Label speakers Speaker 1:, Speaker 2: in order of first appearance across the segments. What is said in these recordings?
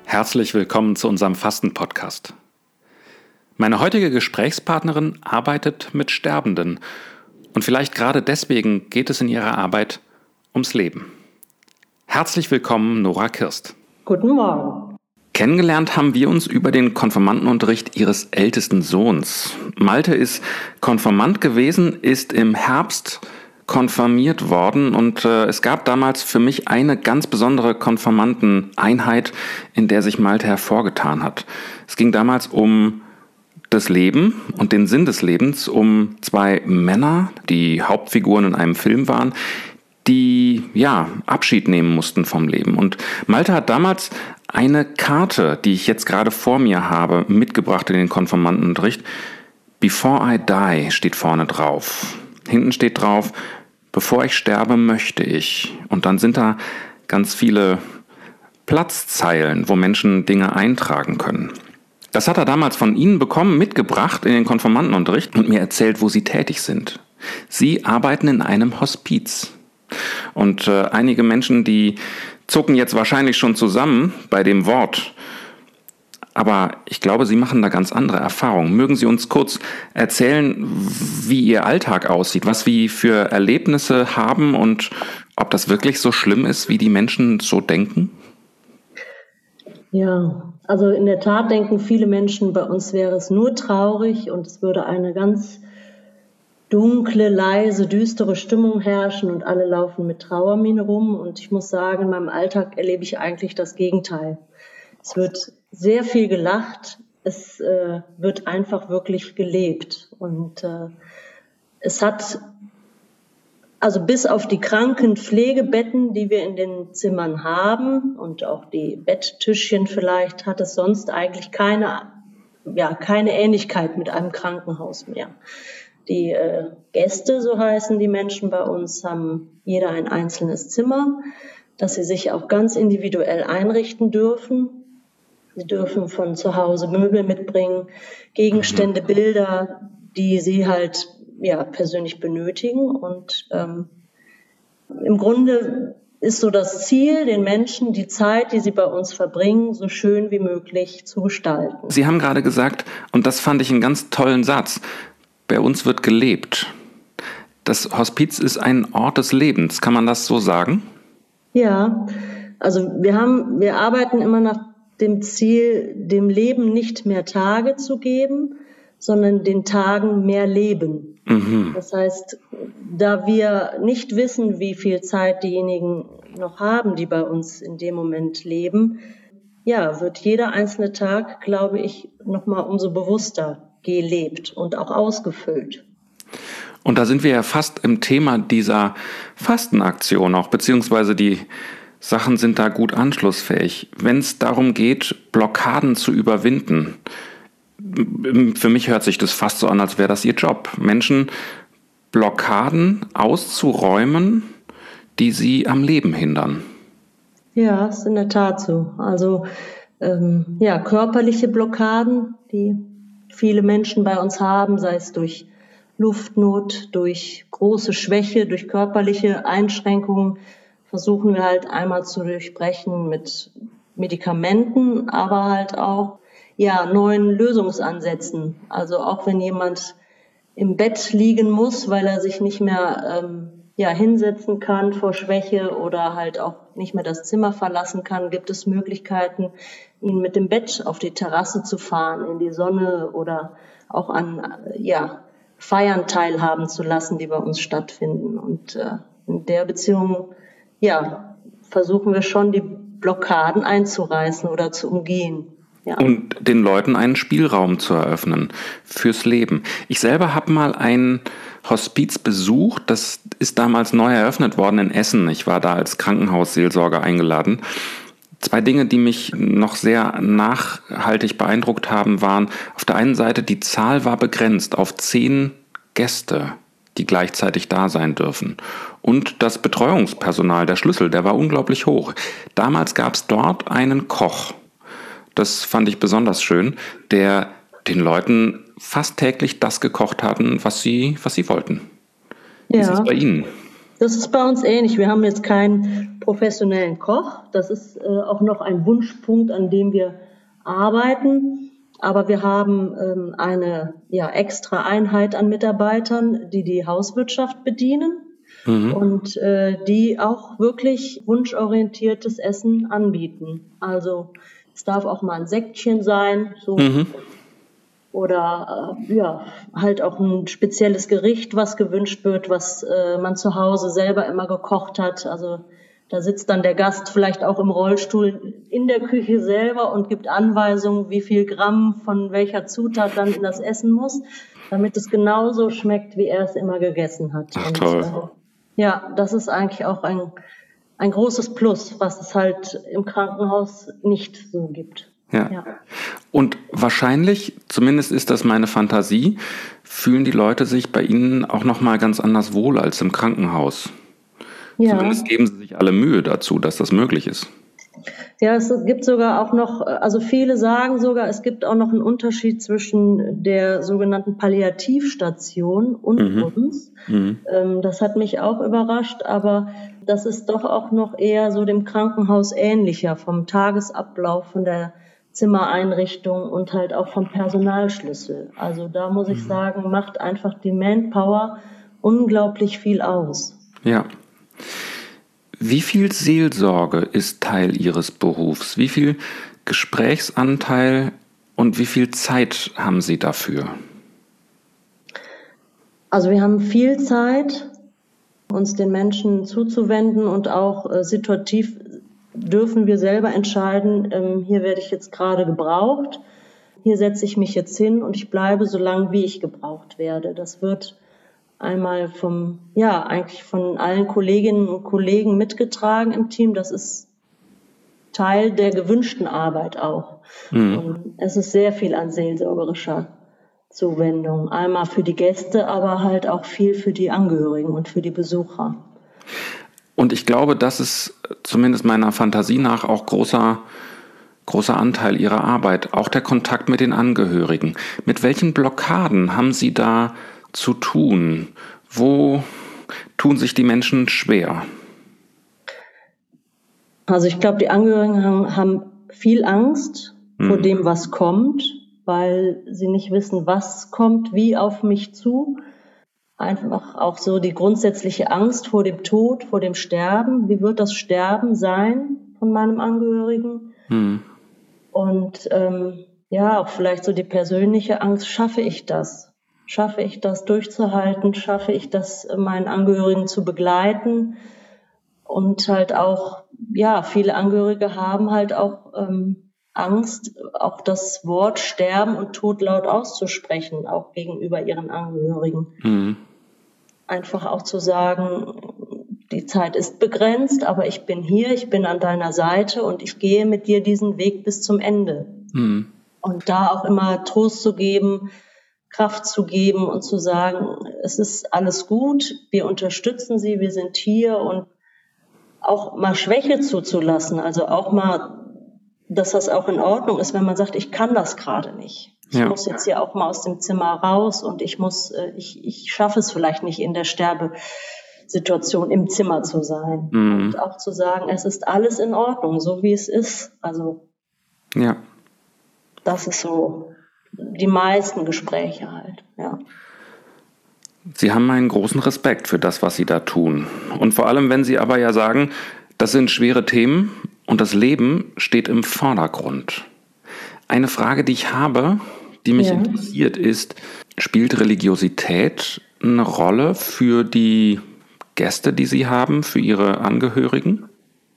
Speaker 1: Herzlich willkommen zu unserem Fasten-Podcast. Meine heutige Gesprächspartnerin arbeitet mit Sterbenden und vielleicht gerade deswegen geht es in ihrer Arbeit ums Leben. Herzlich willkommen, Nora Kirst.
Speaker 2: Guten Morgen.
Speaker 1: Kennengelernt haben wir uns über den Konfirmandenunterricht ihres ältesten Sohns. Malte ist Konfirmand gewesen, ist im Herbst konfirmiert worden und es gab damals für mich eine ganz besondere Konfirmandeneinheit, in der sich Malte hervorgetan hat. Es ging damals um das Leben und den Sinn des Lebens, um zwei Männer, die Hauptfiguren in einem Film waren, die Abschied nehmen mussten vom Leben. Und Malte hat damals eine Karte, die ich jetzt gerade vor mir habe, mitgebracht in den Konfirmandenunterricht. Before I die steht vorne drauf. Hinten steht drauf: Bevor ich sterbe, möchte ich. Und dann sind da ganz viele Platzzeilen, wo Menschen Dinge eintragen können. Das hat er damals von Ihnen bekommen, mitgebracht in den Konfirmandenunterricht und mir erzählt, wo Sie tätig sind. Sie arbeiten in einem Hospiz. Und einige Menschen, die zucken jetzt wahrscheinlich schon zusammen bei dem Wort. Aber ich glaube, Sie machen da ganz andere Erfahrungen. Mögen Sie uns kurz erzählen, wie Ihr Alltag aussieht, was Sie für Erlebnisse haben und ob das wirklich so schlimm ist, wie die Menschen so denken?
Speaker 2: Ja, also in der Tat denken viele Menschen, bei uns wäre es nur traurig und es würde eine ganz dunkle, leise, düstere Stimmung herrschen und alle laufen mit Trauermiene rum. Und ich muss sagen, in meinem Alltag erlebe ich eigentlich das Gegenteil. Es wird sehr viel gelacht, es wird einfach wirklich gelebt. Und es hat, also bis auf die kranken Pflegebetten, die wir in den Zimmern haben und auch die Betttischchen vielleicht, hat es sonst eigentlich keine Ähnlichkeit mit einem Krankenhaus mehr. Die Gäste, so heißen die Menschen bei uns, haben jeder ein einzelnes Zimmer, das sie sich auch ganz individuell einrichten dürfen. Sie dürfen von zu Hause Möbel mitbringen, Gegenstände, Bilder, die sie halt persönlich benötigen. Und im Grunde ist so das Ziel, den Menschen die Zeit, die sie bei uns verbringen, so schön wie möglich zu gestalten.
Speaker 1: Sie haben gerade gesagt, und das fand ich einen ganz tollen Satz: Bei uns wird gelebt. Das Hospiz ist ein Ort des Lebens. Kann man das so sagen?
Speaker 2: Ja, also wir arbeiten immer nach dem Ziel, dem Leben nicht mehr Tage zu geben, sondern den Tagen mehr Leben. Mhm. Das heißt, da wir nicht wissen, wie viel Zeit diejenigen noch haben, die bei uns in dem Moment leben, wird jeder einzelne Tag, glaube ich, nochmal umso bewusster gelebt und auch ausgefüllt.
Speaker 1: Und da sind wir ja fast im Thema dieser Fastenaktion auch, beziehungsweise die Sachen sind da gut anschlussfähig. Wenn es darum geht, Blockaden zu überwinden, für mich hört sich das fast so an, als wäre das ihr Job, Menschen Blockaden auszuräumen, die sie am Leben hindern.
Speaker 2: Ja, ist in der Tat so. Also körperliche Blockaden, die viele Menschen bei uns haben, sei es durch Luftnot, durch große Schwäche, durch körperliche Einschränkungen, versuchen wir halt einmal zu durchbrechen mit Medikamenten, aber halt auch neuen Lösungsansätzen. Also auch wenn jemand im Bett liegen muss, weil er sich nicht mehr hinsetzen kann vor Schwäche oder halt auch nicht mehr das Zimmer verlassen kann, gibt es Möglichkeiten, ihn mit dem Bett auf die Terrasse zu fahren, in die Sonne oder auch an Feiern teilhaben zu lassen, die bei uns stattfinden. Und in der Beziehung versuchen wir schon, die Blockaden einzureißen oder zu umgehen. Ja.
Speaker 1: Und den Leuten einen Spielraum zu eröffnen fürs Leben. Ich selber habe mal ein Hospiz besucht, das ist damals neu eröffnet worden in Essen. Ich war da als Krankenhausseelsorger eingeladen. Zwei Dinge, die mich noch sehr nachhaltig beeindruckt haben, waren: Auf der einen Seite, die Zahl war begrenzt auf 10 Gäste, die gleichzeitig da sein dürfen. Und das Betreuungspersonal, der Schlüssel, der war unglaublich hoch. Damals gab es dort einen Koch. Das fand ich besonders schön, der den Leuten fast täglich das gekocht hatten, was sie wollten. Wie ist es bei Ihnen?
Speaker 2: Das ist bei uns ähnlich. Wir haben jetzt keinen professionellen Koch. Das ist auch noch ein Wunschpunkt, an dem wir arbeiten. Aber wir haben eine extra Einheit an Mitarbeitern, die die Hauswirtschaft bedienen und die auch wirklich wunschorientiertes Essen anbieten. Also es darf auch mal ein Säckchen sein, so. Oder halt auch ein spezielles Gericht, was gewünscht wird, was man zu Hause selber immer gekocht hat. Also da sitzt dann der Gast vielleicht auch im Rollstuhl in der Küche selber und gibt Anweisungen, wie viel Gramm von welcher Zutat dann in das Essen muss, damit es genauso schmeckt, wie er es immer gegessen hat.
Speaker 1: Ach, toll.
Speaker 2: Das ist eigentlich auch ein großes Plus, was es halt im Krankenhaus nicht so gibt.
Speaker 1: Ja. Und wahrscheinlich, zumindest ist das meine Fantasie, fühlen die Leute sich bei Ihnen auch nochmal ganz anders wohl als im Krankenhaus. Ja. Zumindest geben sie sich alle Mühe dazu, dass das möglich ist.
Speaker 2: Ja, es gibt sogar auch noch, also viele sagen sogar, es gibt auch noch einen Unterschied zwischen der sogenannten Palliativstation und uns. Das hat mich auch überrascht, aber das ist doch auch noch eher so dem Krankenhaus ähnlicher, vom Tagesablauf, von der Zimmereinrichtung und halt auch vom Personalschlüssel. Also da muss ich sagen, macht einfach die Manpower unglaublich viel aus.
Speaker 1: Ja. Wie viel Seelsorge ist Teil Ihres Berufs? Wie viel Gesprächsanteil und wie viel Zeit haben Sie dafür?
Speaker 2: Also wir haben viel Zeit, uns den Menschen zuzuwenden und auch situativ dürfen wir selber entscheiden, hier werde ich jetzt gerade gebraucht, hier setze ich mich jetzt hin und ich bleibe so lange, wie ich gebraucht werde. Das wird einmal eigentlich von allen Kolleginnen und Kollegen mitgetragen im Team. Das ist Teil der gewünschten Arbeit auch. Und es ist sehr viel an seelsorgerischer Zuwendung. Einmal für die Gäste, aber halt auch viel für die Angehörigen und für die Besucher.
Speaker 1: Und ich glaube, das ist zumindest meiner Fantasie nach auch großer Anteil Ihrer Arbeit, auch der Kontakt mit den Angehörigen. Mit welchen Blockaden haben Sie da zu tun? Wo tun sich die Menschen schwer?
Speaker 2: Also ich glaube, die Angehörigen haben viel Angst vor dem, was kommt, weil sie nicht wissen, was kommt, wie auf mich zu. Einfach auch so die grundsätzliche Angst vor dem Tod, vor dem Sterben. Wie wird das Sterben sein von meinem Angehörigen? Und auch vielleicht so die persönliche Angst, schaffe ich das? Schaffe ich das durchzuhalten? Schaffe ich das, meinen Angehörigen zu begleiten? Und halt auch, viele Angehörige haben halt auch Angst, auch das Wort Sterben und Tod laut auszusprechen, auch gegenüber ihren Angehörigen. Einfach auch zu sagen, die Zeit ist begrenzt, aber ich bin hier, ich bin an deiner Seite und ich gehe mit dir diesen Weg bis zum Ende. Und da auch immer Trost zu geben, Kraft zu geben und zu sagen, es ist alles gut, wir unterstützen Sie, wir sind hier und auch mal Schwäche zuzulassen, also auch mal, dass das auch in Ordnung ist, wenn man sagt, ich kann das gerade nicht. Ich muss jetzt hier auch mal aus dem Zimmer raus und ich schaffe es vielleicht nicht in der Sterbesituation im Zimmer zu sein. Und auch zu sagen, es ist alles in Ordnung, so wie es ist. Also das ist so die meisten Gespräche halt,
Speaker 1: Sie haben einen großen Respekt für das, was Sie da tun. Und vor allem, wenn Sie aber ja sagen, das sind schwere Themen und das Leben steht im Vordergrund. Eine Frage, die ich habe, die mich interessiert, ist, spielt Religiosität eine Rolle für die Gäste, die Sie haben, für Ihre Angehörigen?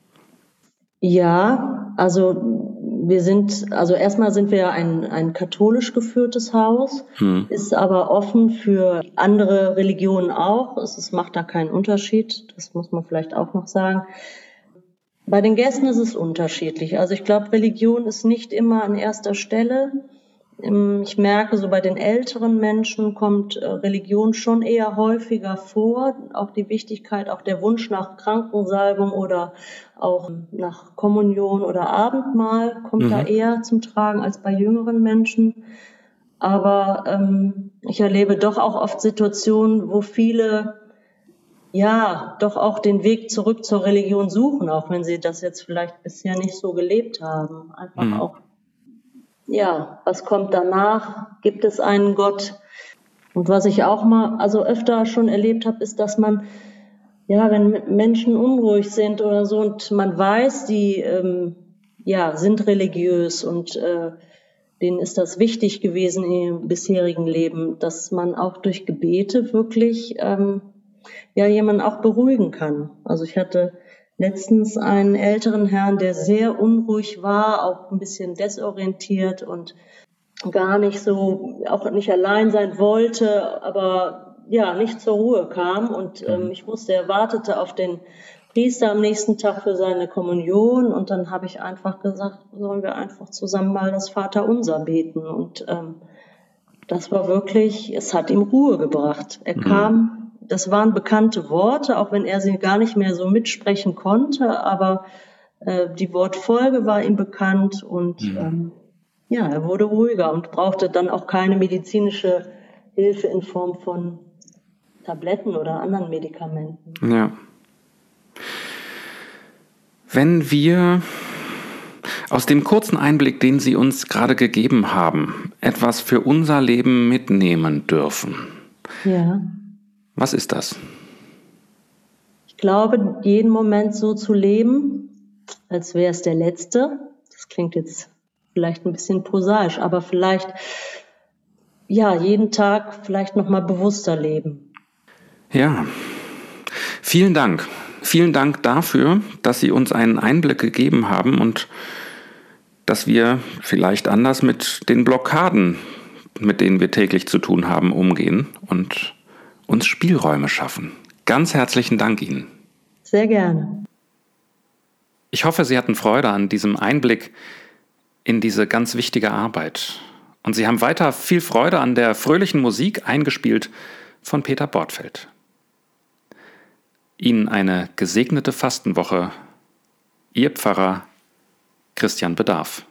Speaker 2: Ja, also erstmal sind wir ja ein katholisch geführtes Haus, ist aber offen für andere Religionen auch. Es macht da keinen Unterschied, das muss man vielleicht auch noch sagen. Bei den Gästen ist es unterschiedlich. Also ich glaube, Religion ist nicht immer an erster Stelle. Ich merke, so bei den älteren Menschen kommt Religion schon eher häufiger vor. Auch die Wichtigkeit, auch der Wunsch nach Krankensalbung oder auch nach Kommunion oder Abendmahl kommt da eher zum Tragen als bei jüngeren Menschen. Aber ich erlebe doch auch oft Situationen, wo viele ja, doch auch den Weg zurück zur Religion suchen, auch wenn sie das jetzt vielleicht bisher nicht so gelebt haben. Einfach auch, ja, was kommt danach? Gibt es einen Gott? Und was ich auch mal, also öfter schon erlebt habe, ist, dass man, ja, wenn Menschen unruhig sind oder so und man weiß, die ja, sind religiös und denen ist das wichtig gewesen in ihrem bisherigen Leben, dass man auch durch Gebete wirklich ja, jemanden auch beruhigen kann. Also ich hatte letztens einen älteren Herrn, der sehr unruhig war, auch ein bisschen desorientiert und gar nicht so, auch nicht allein sein wollte, aber ja, nicht zur Ruhe kam. Und ich wusste, er wartete auf den Priester am nächsten Tag für seine Kommunion. Und dann habe ich einfach gesagt, sollen wir einfach zusammen mal das Vaterunser beten. Und das war wirklich, es hat ihm Ruhe gebracht. Er kam, das waren bekannte Worte, auch wenn er sie gar nicht mehr so mitsprechen konnte, aber die Wortfolge war ihm bekannt und ja, er wurde ruhiger und brauchte dann auch keine medizinische Hilfe in Form von Tabletten oder anderen Medikamenten.
Speaker 1: Ja. Wenn wir aus dem kurzen Einblick, den Sie uns gerade gegeben haben, etwas für unser Leben mitnehmen dürfen,
Speaker 2: Ja.
Speaker 1: Was ist das?
Speaker 2: Ich glaube, jeden Moment so zu leben, als wäre es der letzte. Das klingt jetzt vielleicht ein bisschen prosaisch, aber vielleicht, ja, jeden Tag vielleicht nochmal bewusster leben.
Speaker 1: Ja, vielen Dank. Vielen Dank dafür, dass Sie uns einen Einblick gegeben haben und dass wir vielleicht anders mit den Blockaden, mit denen wir täglich zu tun haben, umgehen und uns Spielräume schaffen. Ganz herzlichen Dank Ihnen.
Speaker 2: Sehr gerne.
Speaker 1: Ich hoffe, Sie hatten Freude an diesem Einblick in diese ganz wichtige Arbeit. Und Sie haben weiter viel Freude an der fröhlichen Musik, eingespielt von Peter Bortfeld. Ihnen eine gesegnete Fastenwoche. Ihr Pfarrer Christian Bedarf.